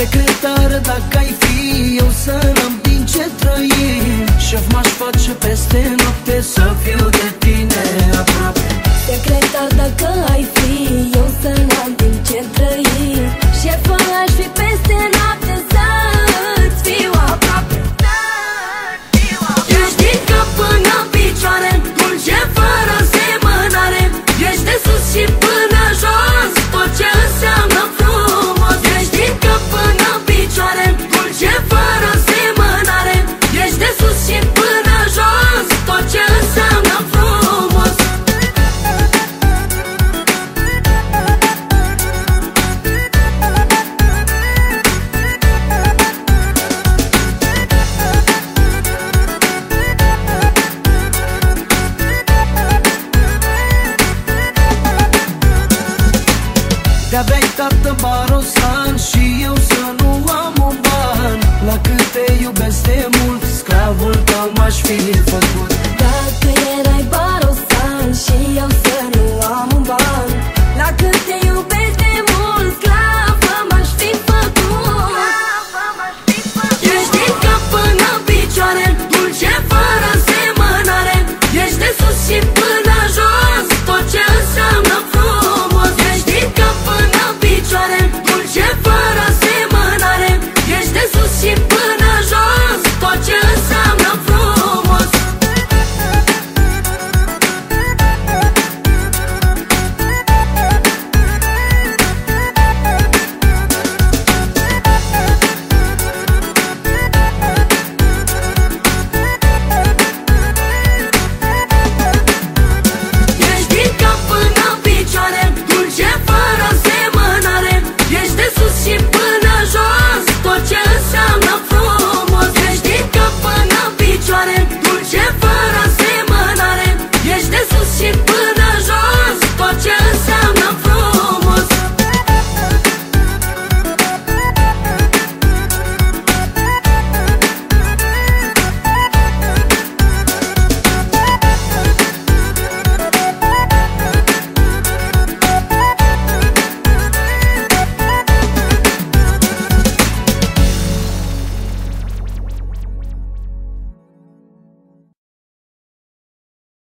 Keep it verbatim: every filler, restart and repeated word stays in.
Secretară dacă ai fi, eu să n-am din ce trăi. Șef m-aș face peste noapte, să fiu de tine aproape. Secretar dacă ai fi, eu să n-am din ce trăi. Șefă aș fi peste noapte, să-ți fiu aproape. Ești din cap până în picioare, dulce fără semănare. Ești de sus și până jos, tot ce înseamnă frumos. Ești din cap până în picioare, dulce fără semănare. Ești de sus și până jos, tot ce înseamnă frumos. De-aveai tată barosan și eu să nu am un ban. La cât te iubesc de mult, sclavul tău m-aș fi făcut. Dacă erai barosan și eu să nu